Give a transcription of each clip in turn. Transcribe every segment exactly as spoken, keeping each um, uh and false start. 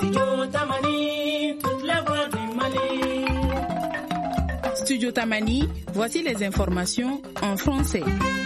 Studio Tamani, toute la voix du Mali. Studio Tamani, voici les informations en français.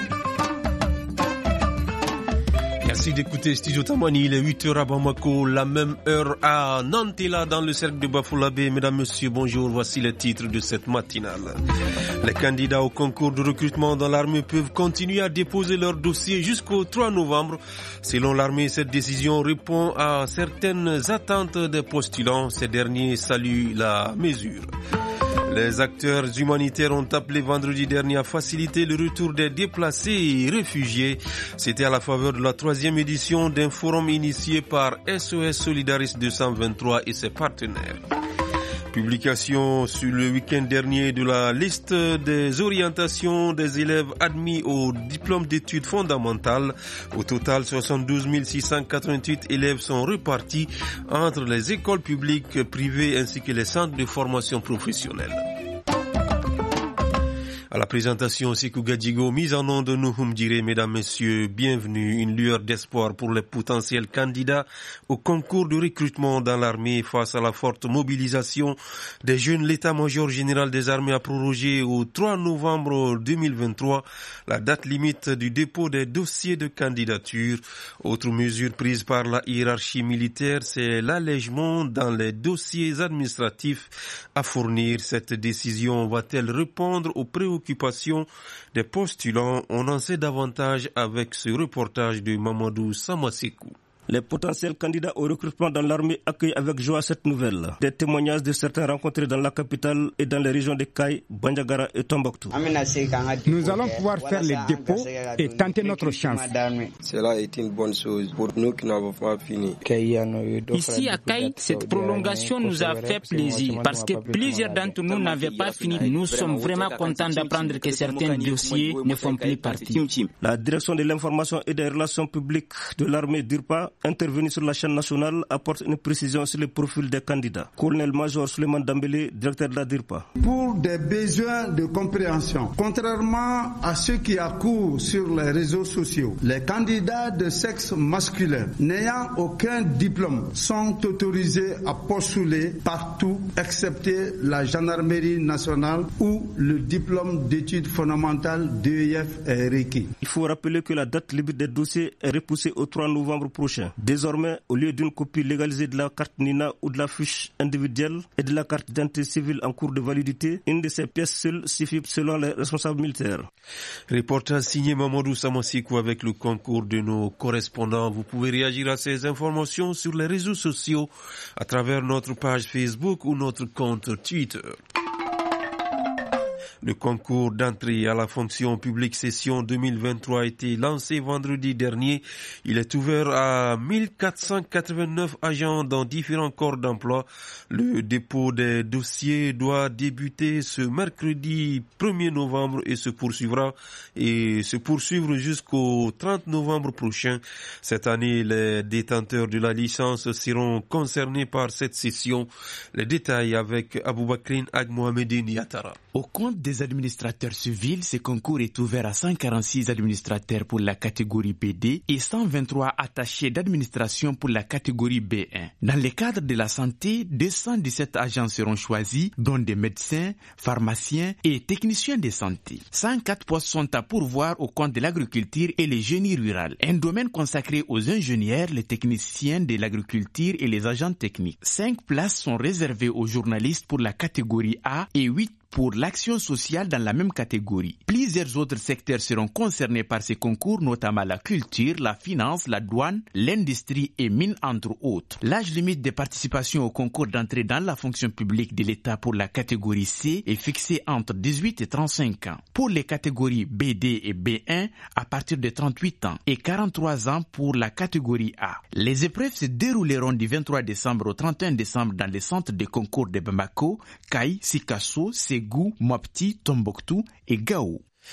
Merci d'écouter Studio Tamani, il est huit heures à Bamako, la même heure à Nantela dans le cercle de Bafoullabé. Mesdames, Messieurs, bonjour, voici les titres de cette matinale. Les candidats au concours de recrutement dans l'armée peuvent continuer à déposer leur dossier jusqu'au trois novembre. Selon l'armée, cette décision répond à certaines attentes des postulants. Ces derniers saluent la mesure. Les acteurs humanitaires ont appelé vendredi dernier à faciliter le retour des déplacés et réfugiés. C'était à la faveur de la troisième édition d'un forum initié par S O S Solidaris deux cent vingt-trois et ses partenaires. Publication sur le week-end dernier de la liste des orientations des élèves admis au diplôme d'études fondamentales. Au total, soixante-douze mille six cent quatre-vingt-huit élèves sont répartis entre les écoles publiques, privées ainsi que les centres de formation professionnelle. À la présentation, Sikou Gadjigo, mise en nom de Nouhoum Diré, mesdames, messieurs, bienvenue. Une lueur d'espoir pour les potentiels candidats au concours de recrutement dans l'armée face à la forte mobilisation des jeunes. L'état-major général des armées a prorogé au trois novembre deux mille vingt-trois la date limite du dépôt des dossiers de candidature. Autre mesure prise par la hiérarchie militaire, c'est l'allègement dans les dossiers administratifs à fournir. Cette décision va-t-elle répondre aux préoccupations des postulants? On en sait davantage avec ce reportage de Mamadou Samasekou. Les potentiels candidats au recrutement dans l'armée accueillent avec joie cette nouvelle. Des témoignages de certains rencontrés dans la capitale et dans les régions de Kay, Bandiagara et Tombouctou. Nous allons pouvoir faire les dépôts et tenter notre chance. Cela est une bonne chose pour nous qui n'avons pas fini. Ici à Kay, cette prolongation nous a fait plaisir parce que plusieurs d'entre nous n'avaient pas fini. Nous sommes vraiment contents d'apprendre que certains dossiers ne font plus partie. La direction de l'information et des relations publiques de l'armée d'U R P A, intervenu sur la chaîne nationale, apporte une précision sur le profil des candidats. Colonel-major Suleiman Dambélé, directeur de la D I R P A. Pour des besoins de compréhension, contrairement à ce qui accourt sur les réseaux sociaux, les candidats de sexe masculin n'ayant aucun diplôme sont autorisés à postuler partout, excepté la gendarmerie nationale où le diplôme d'études fondamentales D E F est requis. Il faut rappeler que la date limite des dossiers est repoussée au trois novembre prochain. Désormais, au lieu d'une copie légalisée de la carte Nina ou de la fiche individuelle et de la carte d'identité civile en cours de validité, une de ces pièces seules suffit selon les responsables militaires. Reportage signé Mamadou Samasikou avec le concours de nos correspondants. Vous pouvez réagir à ces informations sur les réseaux sociaux à travers notre page Facebook ou notre compte Twitter. Le concours d'entrée à la fonction publique session deux mille vingt-trois a été lancé vendredi dernier. Il est ouvert à mille quatre cent quatre-vingt-neuf agents dans différents corps d'emploi. Le dépôt des dossiers doit débuter ce mercredi premier novembre et se poursuivra et se poursuivre jusqu'au trente novembre prochain. Cette année, les détenteurs de la licence seront concernés par cette session. Les détails avec Aboubakrine Agmohamedine Yatara. Au compte des administrateurs civils, ce concours est ouvert à cent quarante-six administrateurs pour la catégorie B D et cent vingt-trois attachés d'administration pour la catégorie B un. Dans le cadre de la santé, deux cent dix-sept agents seront choisis, dont des médecins, pharmaciens et techniciens de santé. cent quatre postes sont à pourvoir au compte de l'agriculture et le génie rural, un domaine consacré aux ingénieurs, les techniciens de l'agriculture et les agents techniques. cinq places sont réservées aux journalistes pour la catégorie A et huit pour l'action sociale dans la même catégorie. Plusieurs autres secteurs seront concernés par ces concours, notamment la culture, la finance, la douane, l'industrie et mines, entre autres. L'âge limite de participation au concours d'entrée dans la fonction publique de l'État pour la catégorie C est fixé entre dix-huit et trente-cinq ans. Pour les catégories B D et B un, à partir de trente-huit ans et quarante-trois ans pour la catégorie A. Les épreuves se dérouleront du vingt-trois décembre au trente et un décembre dans les centres de concours de Bamako, Kay, Sikasso, Ségou, Mopti, Tombouctou et Gao.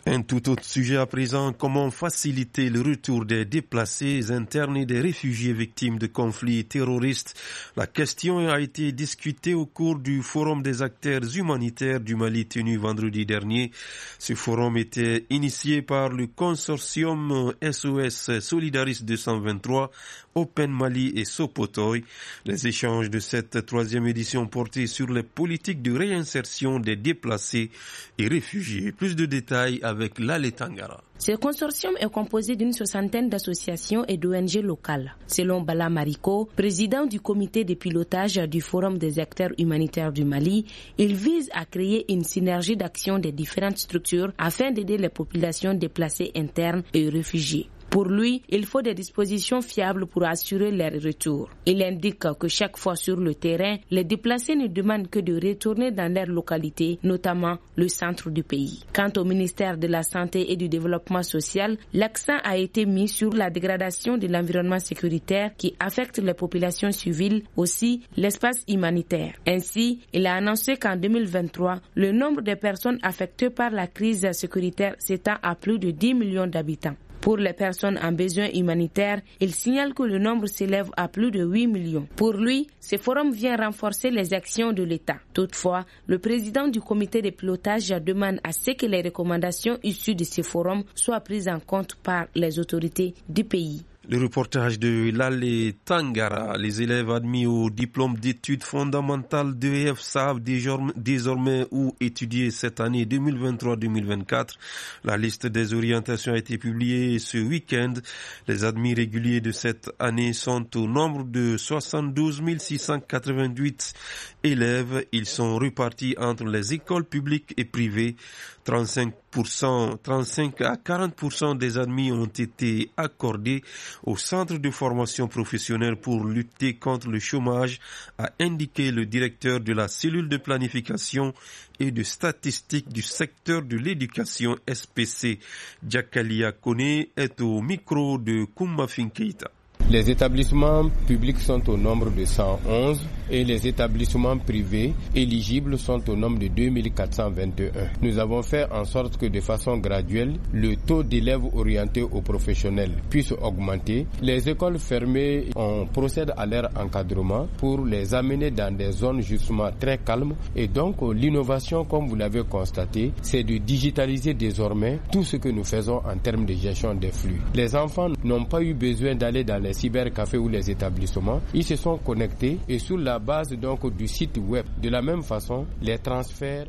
Un tout autre sujet à présent, comment faciliter le retour des déplacés internes et des réfugiés victimes de conflits terroristes. La question a été discutée au cours du forum des acteurs humanitaires du Mali tenu vendredi dernier. Ce forum était initié par le consortium S O S Solidaris deux cent vingt-trois, Open Mali et Sopotoy. Les échanges de cette troisième édition portaient sur les politiques de réinsertion des déplacés et réfugiés. Plus de détails avec Lale Tangara. Ce consortium est composé d'une soixantaine d'associations et d'O N G locales. Selon Bala Mariko, président du comité de pilotage du Forum des acteurs humanitaires du Mali, il vise à créer une synergie d'action des différentes structures afin d'aider les populations déplacées internes et réfugiés. Pour lui, il faut des dispositions fiables pour assurer leur retour. Il indique que chaque fois sur le terrain, les déplacés ne demandent que de retourner dans leur localité, notamment le centre du pays. Quant au ministère de la Santé et du Développement social, l'accent a été mis sur la dégradation de l'environnement sécuritaire qui affecte les populations civiles, aussi l'espace humanitaire. Ainsi, il a annoncé qu'en deux mille vingt-trois, le nombre de personnes affectées par la crise sécuritaire s'étend à plus de dix millions d'habitants. Pour les personnes en besoin humanitaire, il signale que le nombre s'élève à plus de huit millions. Pour lui, ce forum vient renforcer les actions de l'État. Toutefois, le président du comité de pilotage demande à ce que les recommandations issues de ce forum soient prises en compte par les autorités du pays. Le reportage de Lale Tangara. Les élèves admis au diplôme d'études fondamentales d'E F savent désormais où étudier cette année deux mille vingt-trois deux mille vingt-quatre. La liste des orientations a été publiée ce week-end. Les admis réguliers de cette année sont au nombre de soixante-douze mille six cent quatre-vingt-huit élèves. Ils sont répartis entre les écoles publiques et privées. trente-cinq pour cent, trente-cinq à quarante pour cent des admis ont été accordés au centre de formation professionnelle pour lutter contre le chômage, a indiqué le directeur de la cellule de planification et de statistiques du secteur de l'éducation S P C. Jakalia Kone est au micro de Koumafin Keita. Les établissements publics sont au nombre de cent onze et les établissements privés éligibles sont au nombre de deux mille quatre cent vingt et un. Nous avons fait en sorte que de façon graduelle, le taux d'élèves orientés aux professionnels puisse augmenter. Les écoles fermées, on procède à leur encadrement pour les amener dans des zones justement très calmes. Et donc l'innovation, comme vous l'avez constaté, c'est de digitaliser désormais tout ce que nous faisons en termes de gestion des flux. Les enfants n'ont pas eu besoin d'aller dans les cybercafés ou les établissements, ils se sont connectés et sur la base donc du site web. De la même façon, les transferts.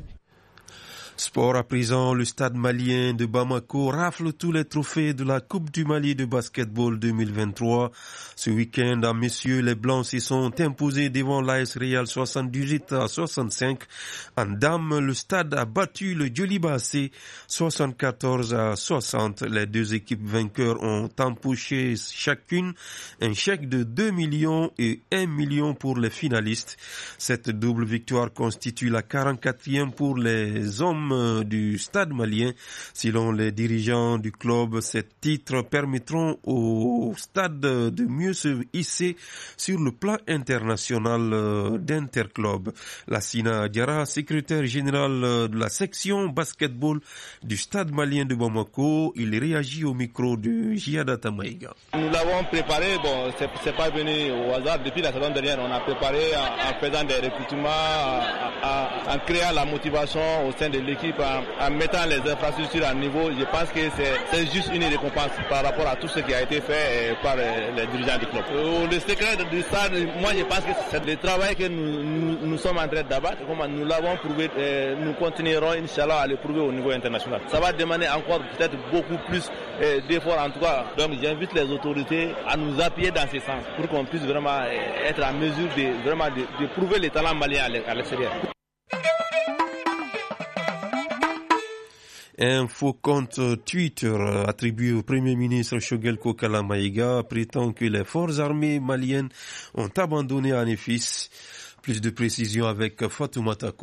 Sport à présent, le stade malien de Bamako rafle tous les trophées de la Coupe du Mali de basketball deux mille vingt-trois. Ce week-end, à messieurs, les Blancs se sont imposés devant l'A S Real soixante-dix-huit à soixante-cinq. En dames, le stade a battu le Djoliba A C soixante-quatorze à soixante. Les deux équipes vainqueurs ont empoché chacune un chèque de deux millions et un million pour les finalistes. Cette double victoire constitue la quarante-quatrième pour les hommes du stade malien. Selon les dirigeants du club, ces titres permettront au stade de mieux se hisser sur le plan international d'Interclub. Lassina Diarra, secrétaire général de la section basketball du stade malien de Bamako, il réagit au micro de Giada Tamaïga. Nous l'avons préparé, bon, c'est, c'est pas venu au hasard. Depuis la saison dernière, on a préparé en, en faisant des recrutements, en, en, en créant la motivation au sein de l'équipe, en, en mettant les infrastructures à niveau. Je pense que c'est, c'est juste une récompense par rapport à tout ce qui a été fait par les dirigeants du club. Le secret du stade, moi je pense que c'est le travail que nous, nous, nous sommes en train d'abattre. Nous l'avons prouvé, nous continuerons Inch'Allah à le prouver au niveau international. Ça va demander encore peut-être beaucoup plus d'efforts en tout cas. Donc j'invite les autorités à nous appuyer dans ce sens pour qu'on puisse vraiment être en mesure de, vraiment de, de prouver les talents maliens à l'extérieur. Un faux compte Twitter attribué au Premier ministre Choguel Kokala Maïga prétend que les forces armées maliennes ont abandonné Anefis. Plus de précisions avec Fatoumata Kodjo.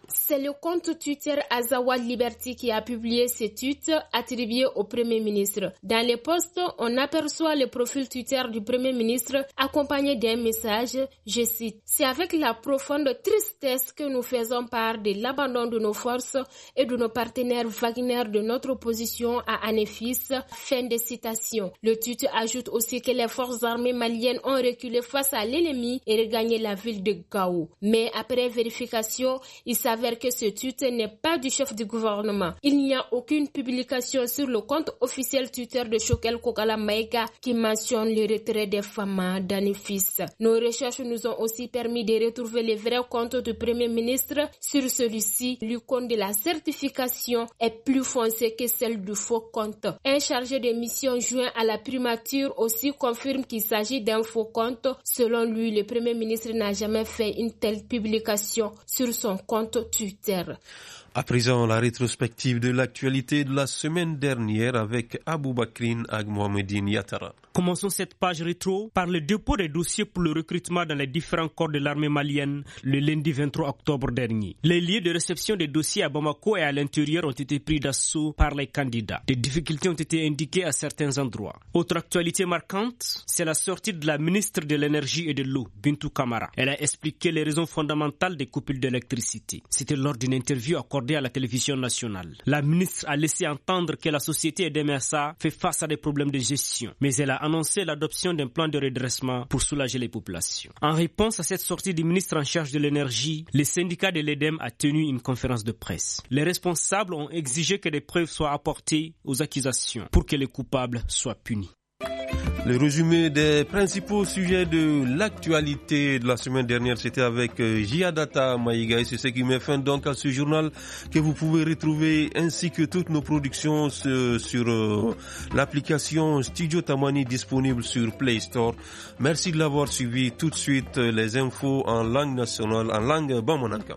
C'est le compte Twitter Azawad Liberty qui a publié ce tweet attribué au Premier ministre. Dans les posts, on aperçoit le profil Twitter du Premier ministre accompagné d'un message, je cite, « C'est avec la profonde tristesse que nous faisons part de l'abandon de nos forces et de nos partenaires Wagner de notre opposition à Anefis. » Fin de citation. Le tweet ajoute aussi que les forces armées maliennes ont reculé face à l'ennemi et regagné la ville de Gao. Mais après vérification, il s'avère que ce tweet n'est pas du chef du gouvernement. Il n'y a aucune publication sur le compte officiel Twitter de Choquel Kokala Maïga qui mentionne le retrait des femmes d'Anefis. Nos recherches nous ont aussi permis de retrouver les vrais comptes du Premier ministre. Sur celui-ci, l'icône de la certification est plus foncée que celle du faux compte. Un chargé de mission joint à la primature aussi confirme qu'il s'agit d'un faux compte. Selon lui, le Premier ministre n'a jamais fait une telle publication sur son compte Twitter. À présent, la rétrospective de l'actualité de la semaine dernière avec Aboubakrine Agmohamedine Yatara. Commençons cette page rétro par le dépôt des dossiers pour le recrutement dans les différents corps de l'armée malienne le lundi vingt-trois octobre dernier. Les lieux de réception des dossiers à Bamako et à l'intérieur ont été pris d'assaut par les candidats. Des difficultés ont été indiquées à certains endroits. Autre actualité marquante, c'est la sortie de la ministre de l'énergie et de l'eau, Bintou Kamara. Elle a expliqué les raisons fondamentales des coupures d'électricité. C'était lors d'une interview accordée à la télévision nationale. La ministre a laissé entendre que la société Edemesa fait face à des problèmes de gestion, mais elle a annoncé l'adoption d'un plan de redressement pour soulager les populations. En réponse à cette sortie du ministre en charge de l'énergie, le syndicat de l'Edem a tenu une conférence de presse. Les responsables ont exigé que des preuves soient apportées aux accusations pour que les coupables soient punis. Le résumé des principaux sujets de l'actualité de la semaine dernière, c'était avec Jiadata Maïga et c'est ce qui met fin donc à ce journal que vous pouvez retrouver ainsi que toutes nos productions sur, sur euh, l'application Studio Tamani disponible sur Play Store. Merci de l'avoir suivi. Tout de suite les infos en langue nationale, en langue Bamananka.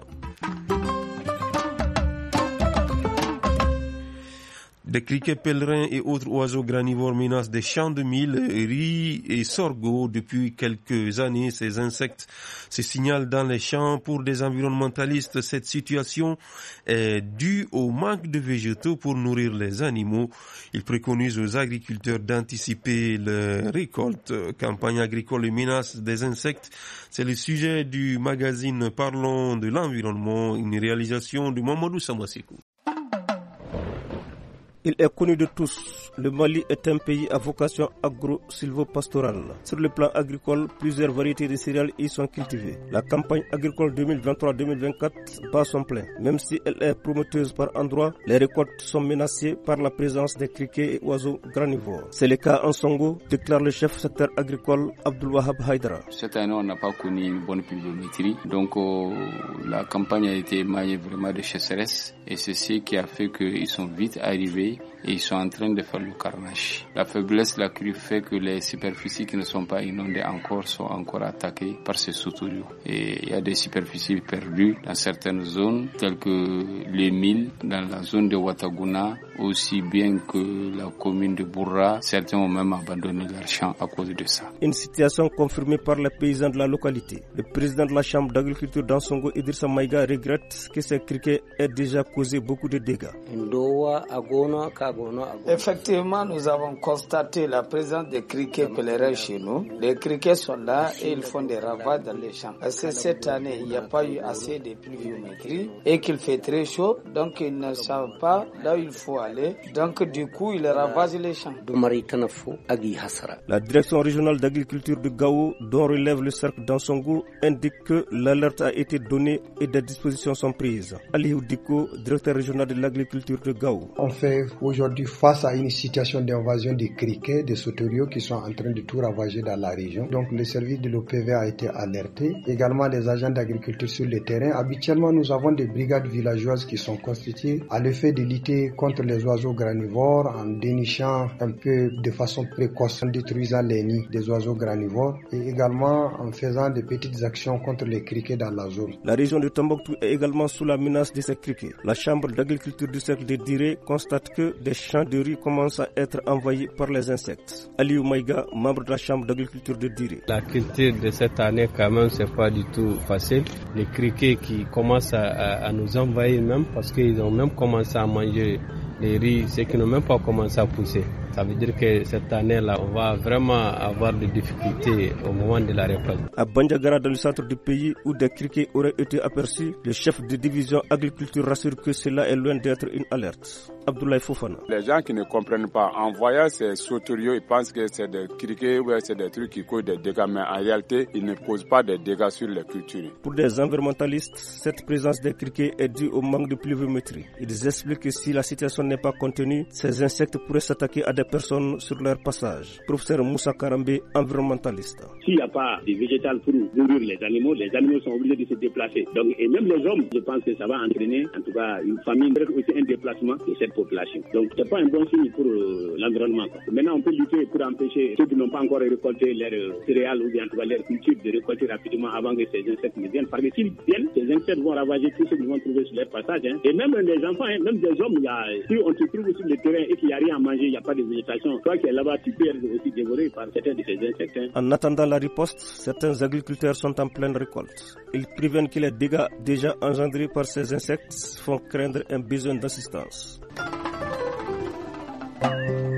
Des criquets pèlerins et autres oiseaux granivores menacent des champs de mil, riz et sorgho depuis quelques années. Ces insectes se signalent dans les champs. Pour des environnementalistes, cette situation est due au manque de végétaux pour nourrir les animaux. Ils préconisent aux agriculteurs d'anticiper les récoltes. Campagne agricole et menaces des insectes, c'est le sujet du magazine Parlons de l'environnement, une réalisation de Mamadou Samasekou. Il est connu de tous, le Mali est un pays à vocation agro-silvopastorale. Sur le plan agricole, plusieurs variétés de céréales y sont cultivées. La campagne agricole deux mille vingt-trois deux mille vingt-quatre bat son plein. Même si elle est prometteuse par endroits, les récoltes sont menacées par la présence des criquets et oiseaux granivores. C'est le cas en Songo, déclare le chef secteur agricole Abdul Wahab Haïdara. Cette année, on n'a pas connu une bonne pluviométrie, donc euh, la campagne a été émaillée vraiment de sécheresse et c'est ce qui a fait qu'ils sont vite arrivés et ils sont en train de faire le carnage. La faiblesse de la crue fait que les superficies qui ne sont pas inondées encore sont encore attaquées par ces sauteriaux. Et il y a des superficies perdues dans certaines zones, telles que les milles, dans la zone de Ouattaguna, aussi bien que la commune de Bourra. Certains ont même abandonné leur champ à cause de ça. Une situation confirmée par les paysans de la localité. Le président de la chambre d'agriculture d'Ansongo, Idrissa Maïga, regrette que ces criquets aient déjà causé beaucoup de dégâts. Effectivement, nous avons constaté la présence des criquets pèlerins chez nous. Les criquets sont là et ils font des ravages dans les champs. Parce que cette année, il n'y a pas eu assez de pluviométrie et qu'il fait très chaud, donc ils ne savent pas là où il faut aller. Donc du coup, ils ravagent les champs. La direction régionale d'agriculture de Gao, dont relève le cercle d'Ansongo, indique que l'alerte a été donnée et des dispositions sont prises. Aliou Diko, directeur régional de l'agriculture de Gao. On fait aujourd'hui face à une situation d'invasion des criquets, des sauteriaux qui sont en train de tout ravager dans la région. Donc le service de l'O P V a été alerté. Également des agents d'agriculture sur le terrain. Habituellement, nous avons des brigades villageoises qui sont constituées à l'effet de lutter contre les oiseaux granivores en dénichant un peu de façon précoce, en détruisant les nids des oiseaux granivores et également en faisant de petites actions contre les criquets dans la zone. La région de Tombouctou est également sous la menace de ces criquets. La chambre d'agriculture du cercle de Diré constate que des les champs de riz commencent à être envahis par les insectes. Aliou Maïga, membre de la Chambre d'agriculture de Diré. La culture de cette année, quand même, c'est pas du tout facile. Les criquets qui commencent à, à, à nous envahir même, parce qu'ils ont même commencé à manger les riz, ceux qui n'ont même pas commencé à pousser. Ça veut dire que cette année-là, on va vraiment avoir des difficultés au moment de la récolte. À Bandiagara, dans le centre du pays, où des criquets auraient été aperçus, le chef de division agriculture rassure que cela est loin d'être une alerte. Abdoulaye Fofana. Les gens qui ne comprennent pas, en voyant ces sauteriaux, ils pensent que c'est des criquets ou c'est des trucs qui causent des dégâts, mais en réalité, ils ne causent pas des dégâts sur les cultures. Pour des environnementalistes, cette présence des criquets est due au manque de pluviométrie. Ils expliquent que si la situation n'est pas contenue, ces insectes pourraient s'attaquer à des personnes sur leur passage. Professeur Moussa Karambe, environnementaliste. S'il n'y a pas de végétal pour nourrir les animaux, les animaux sont obligés de se déplacer. Donc, et même les hommes, je pense que ça va entraîner, en tout cas, une famine, aussi un déplacement de cette population. Donc, c'est pas un bon signe pour euh, l'environnement. Maintenant, on peut lutter pour empêcher ceux qui n'ont pas encore récolté leurs euh, céréales ou bien en tout cas leurs cultures de récolter rapidement avant que ces insectes ne viennent. Parce que s'ils viennent, ces insectes vont ravager tout ce qu'ils vont trouver sur leur passage. Hein. Et même les enfants, hein, même des hommes, il y a, si on se trouve sur le terrain et qu'il n'y a rien à manger, il n'y a pas de végétation, toi qui es là-bas, tu peux être aussi dévoré par certains de ces insectes. Hein. En attendant la riposte, certains agriculteurs sont en pleine récolte. Ils préviennent que les dégâts déjà engendrés par ces insectes font craindre un besoin d'assistance.